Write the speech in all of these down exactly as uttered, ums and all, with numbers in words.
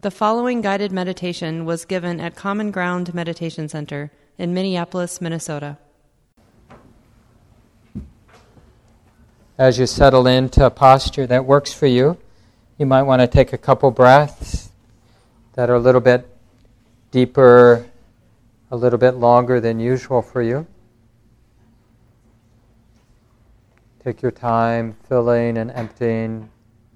The following guided meditation was given at Common Ground Meditation Center in Minneapolis, Minnesota. As you settle into a posture that works for you, you might want to take a couple breaths that are a little bit deeper, a little bit longer than usual for you. Take your time filling and emptying.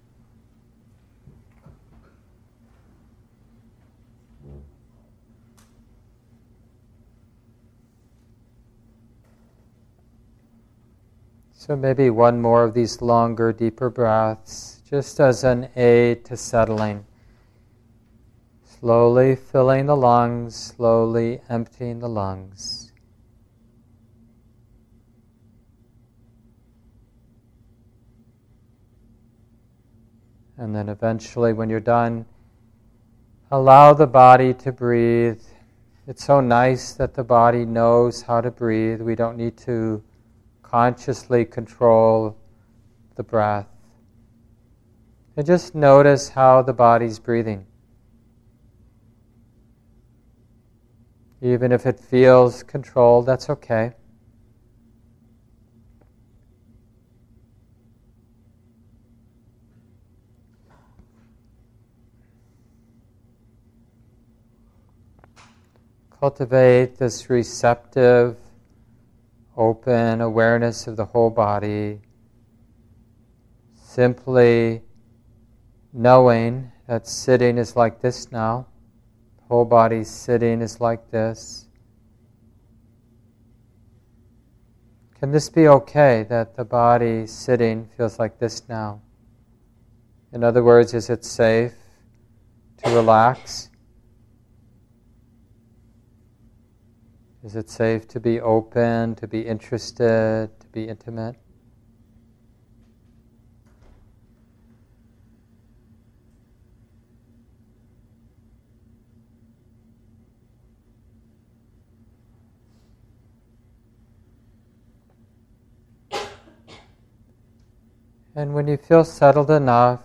So maybe one more of these longer, deeper breaths, just as an aid to settling. Slowly filling the lungs, slowly emptying the lungs. And then eventually, when you're done, allow the body to breathe. It's so nice that the body knows how to breathe. We don't need to consciously control the breath. And just notice how the body's breathing. Even if it feels controlled, that's okay. Cultivate this receptive, open awareness of the whole body, simply knowing that sitting is like this now. The whole body sitting is like this. Can this be okay, that the body sitting feels like this now? In other words, is it safe to relax? Is it safe to be open, to be interested, to be intimate? And when you feel settled enough,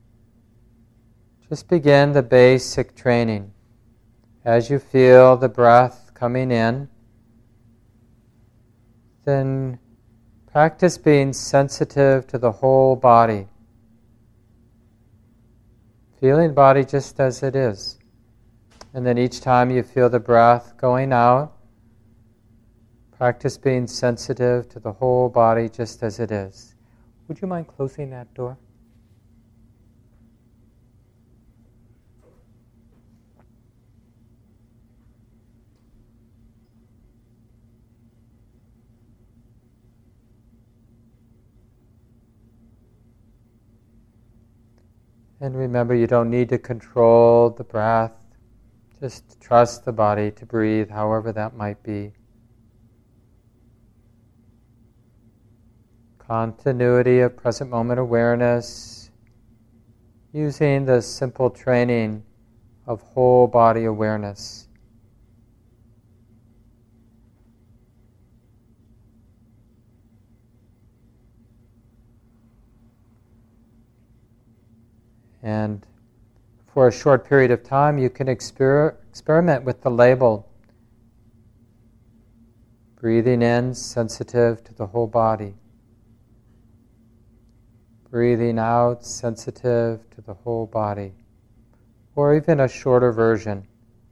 just begin the basic training. As you feel the breath coming in, then practice being sensitive to the whole body. Feeling the body just as it is. And then each time you feel the breath going out, practice being sensitive to the whole body just as it is. Would you mind closing that door? And remember, you don't need to control the breath. Just trust the body to breathe, however that might be. Continuity of present moment awareness, using the simple training of whole body awareness. And for a short period of time, you can exper- experiment with the label. Breathing in, sensitive to the whole body. Breathing out, sensitive to the whole body. Or even a shorter version.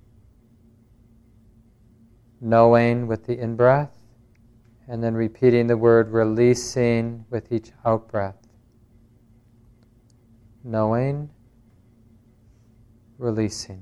Knowing with the in-breath, and then repeating the word releasing with each out-breath. Knowing, releasing.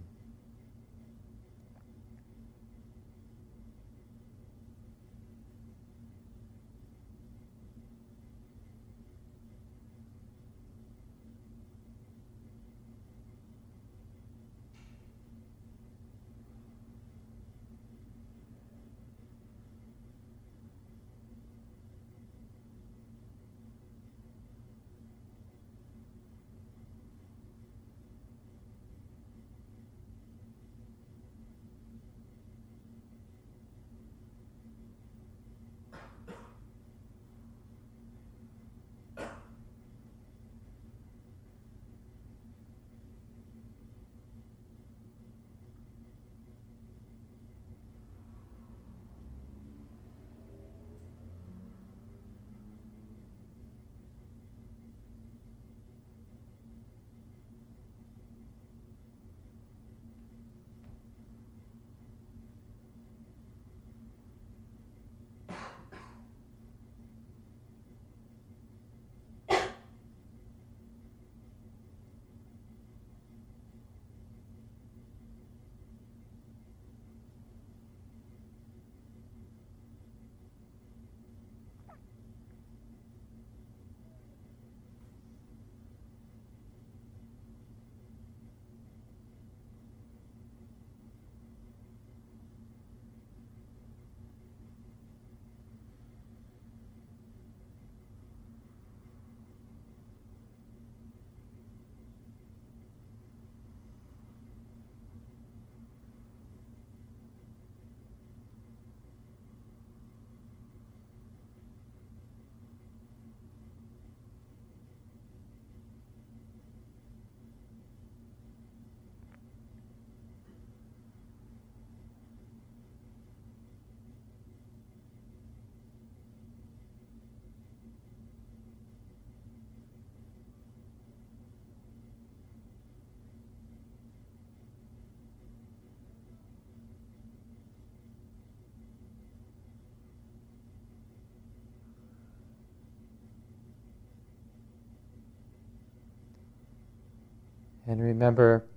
And remember,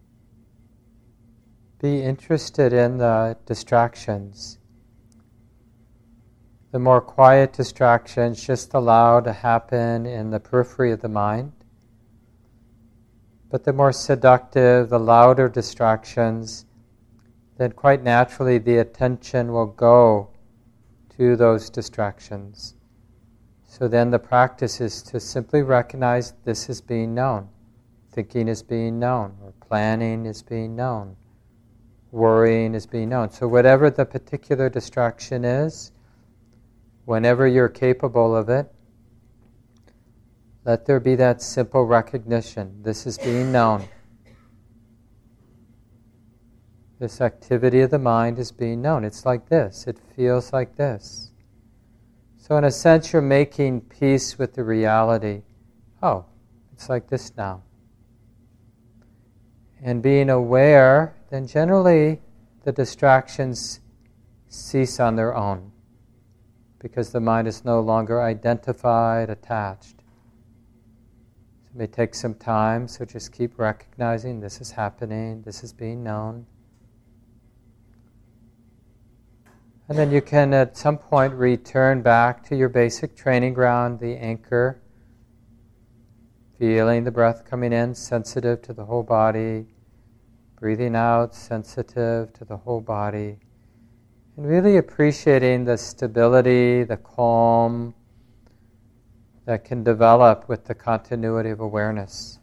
be interested in the distractions. The more quiet distractions, just allow to happen in the periphery of the mind. But the more seductive, the louder distractions, then quite naturally the attention will go to those distractions. So then the practice is to simply recognize this is being known. Thinking is being known, or planning is being known. Worrying is being known. So whatever the particular distraction is, whenever you're capable of it, let there be that simple recognition. This is being known. This activity of the mind is being known. It's like this. It feels like this. So in a sense, you're making peace with the reality. Oh, it's like this now. And being aware, then generally the distractions cease on their own, because the mind is no longer identified, attached. So it may take some time, so just keep recognizing this is happening, this is being known. And then you can at some point return back to your basic training ground, the anchor, feeling the breath coming in, sensitive to the whole body, breathing out, sensitive to the whole body. And really appreciating the stability, the calm that can develop with the continuity of awareness.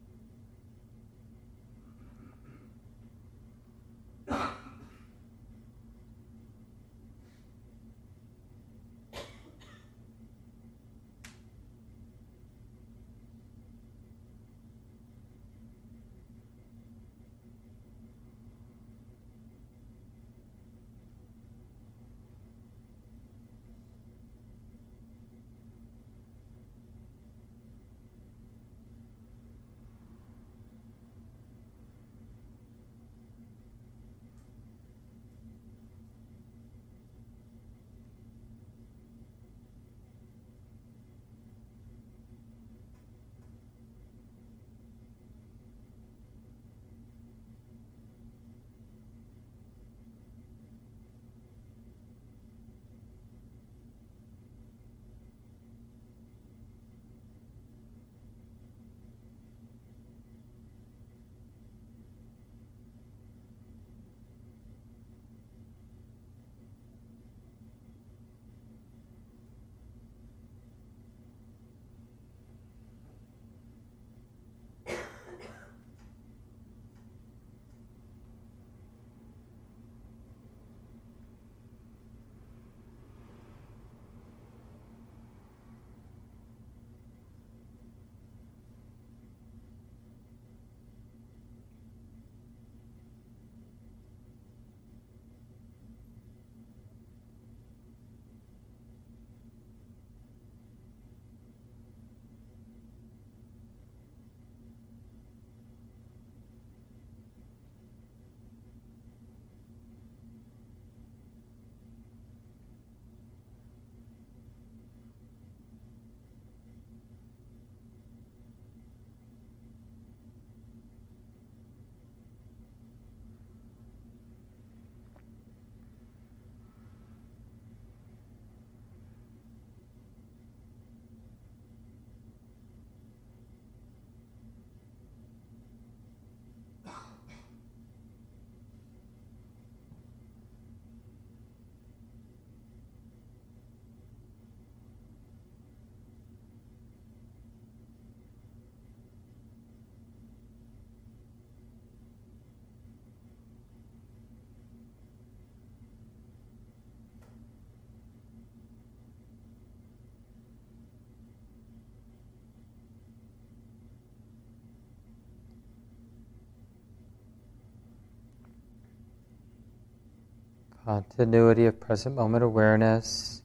Continuity of present moment awareness.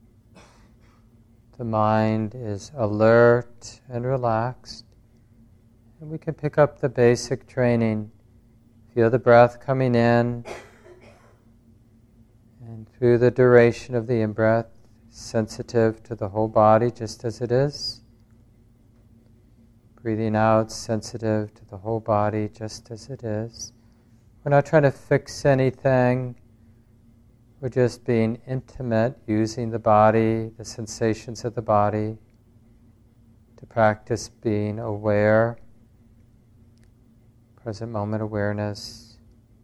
The mind is alert and relaxed. And we can pick up the basic training. Feel the breath coming in. And through the duration of the in-breath, sensitive to the whole body just as it is. breathing out, sensitive to the whole body just as it is. We're not trying to fix anything. We're just being intimate, using the body, the sensations of the body, to practice being aware, present moment awareness.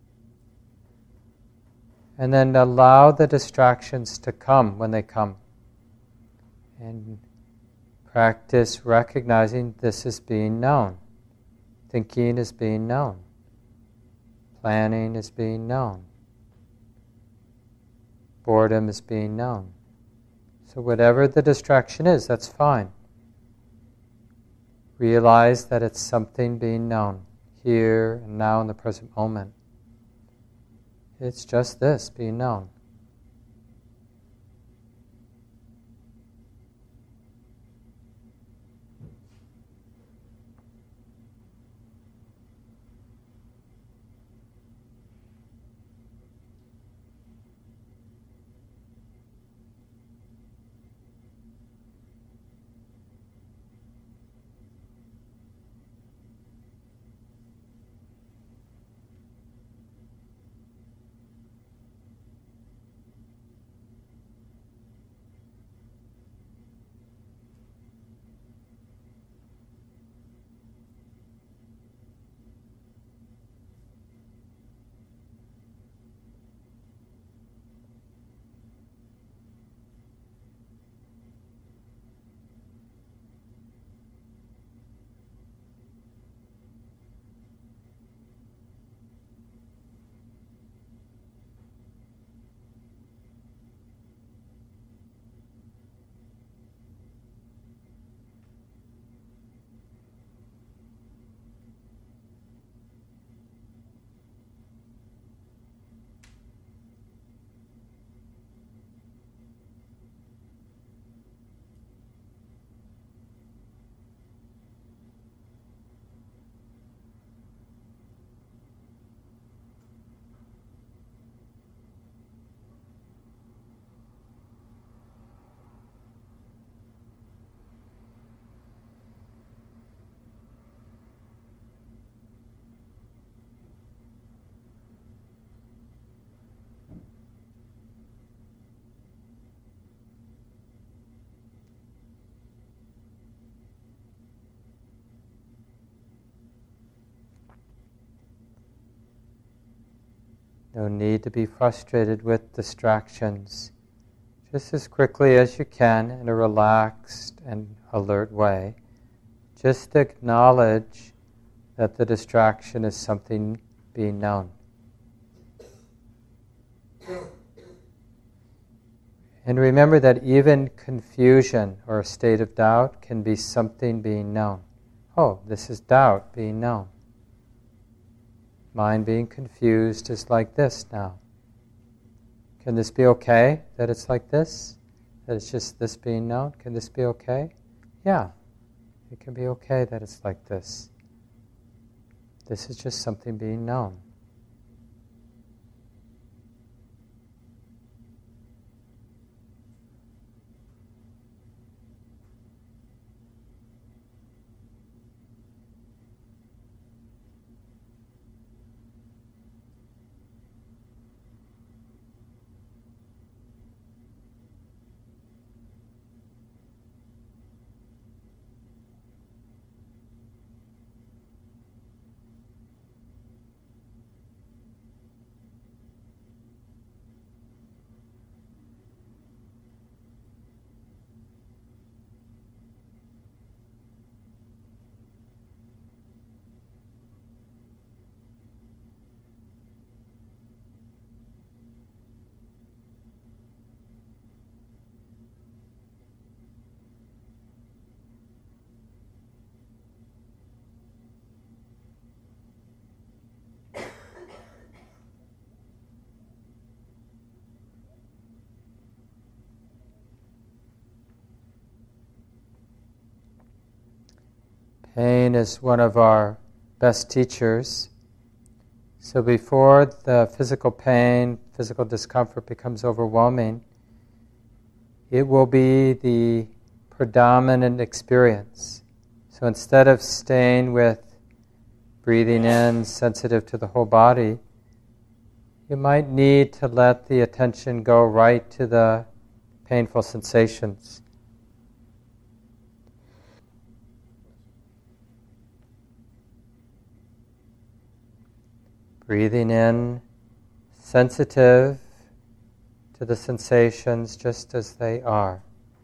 And then allow the distractions to come when they come. And practice recognizing this is being known. Thinking is being known. Planning is being known. Boredom is being known. So whatever the distraction is, that's fine. Realize that it's something being known, here and now in the present moment. It's just this being known. No need to be frustrated with distractions. Just as quickly as you can, in a relaxed and alert way, just acknowledge that the distraction is something being known. And remember that even confusion or a state of doubt can be something being known. Oh, this is doubt being known. Mind being confused is like this now. Can this be okay that it's like this? That it's just this being known? Can this be okay? Yeah, it can be okay that it's like this. This is just something being known. Pain is one of our best teachers. So before the physical pain, physical discomfort becomes overwhelming, it will be the predominant experience. So So instead of staying with breathing in, sensitive to the whole body, you might need to let the attention go right to the painful sensations. Breathing in, sensitive to the sensations just as they are.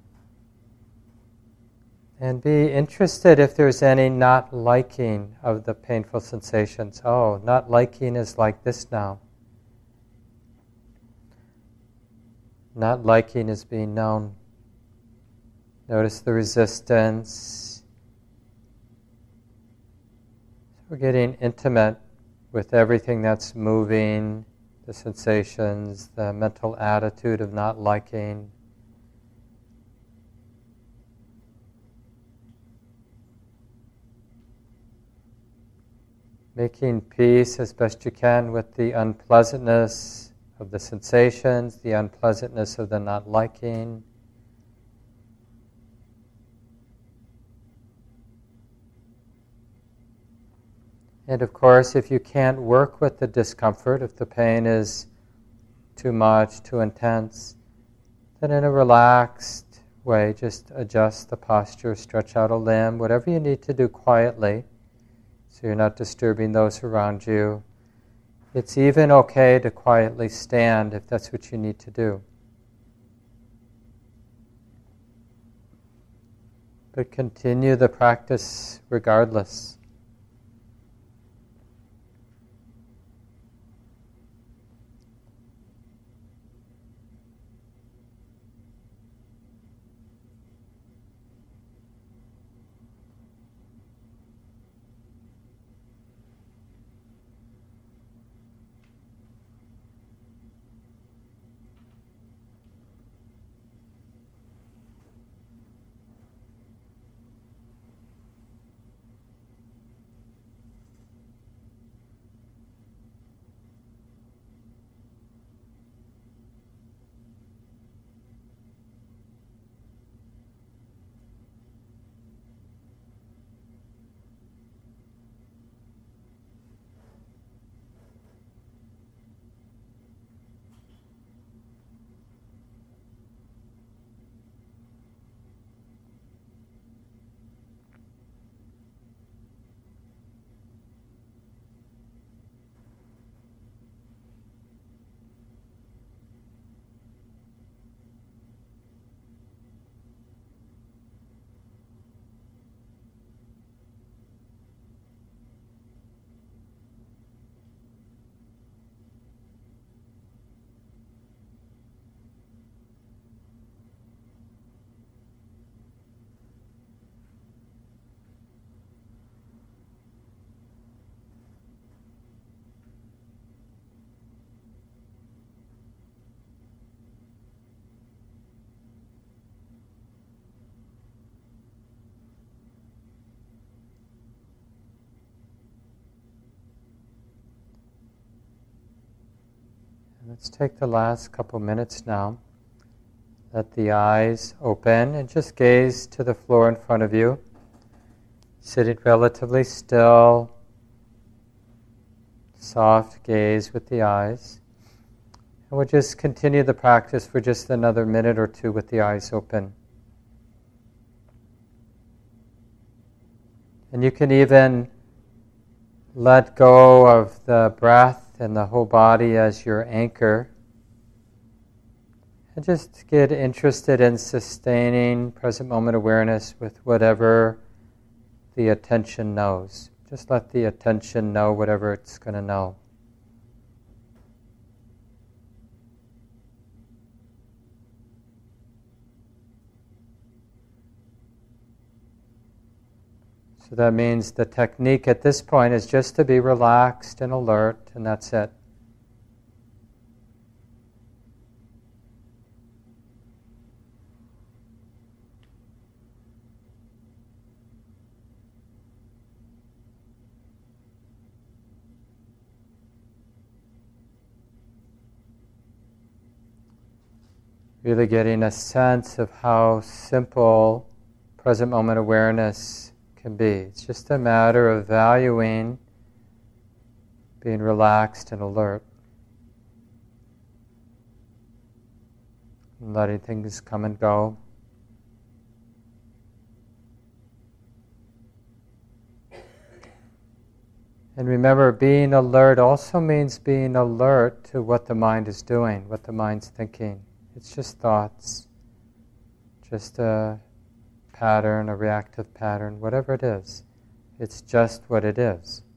And be interested if there's any not liking of the painful sensations. Oh, not liking is like this now. Not liking is being known. Notice the resistance. We're getting intimate with everything that's moving, the sensations, the mental attitude of not liking. Making peace as best you can with the unpleasantness of the sensations, the unpleasantness of the not liking. And of course, if you can't work with the discomfort, if the pain is too much, too intense, then in a relaxed way, just adjust the posture, stretch out a limb, whatever you need to do quietly, so you're not disturbing those around you. It's even okay to quietly stand if that's what you need to do. But continue the practice regardless. Let's take the last couple minutes now. Let the eyes open and just gaze to the floor in front of you. Sitting relatively still, soft gaze with the eyes. And we'll just continue the practice for just another minute or two with the eyes open. And you can even let go of the breath and the whole body as your anchor. And just get interested in sustaining present moment awareness with whatever the attention knows. Just let the attention know whatever it's going to know. So that means the technique at this point is just to be relaxed and alert, and that's it. Really getting a sense of how simple present moment awareness can be. It's just a matter of valuing being relaxed and alert, and letting things come and go. And remember, being alert also means being alert to what the mind is doing, what the mind's thinking. It's just thoughts, just a pattern, a reactive pattern, whatever it is. It's just what it is.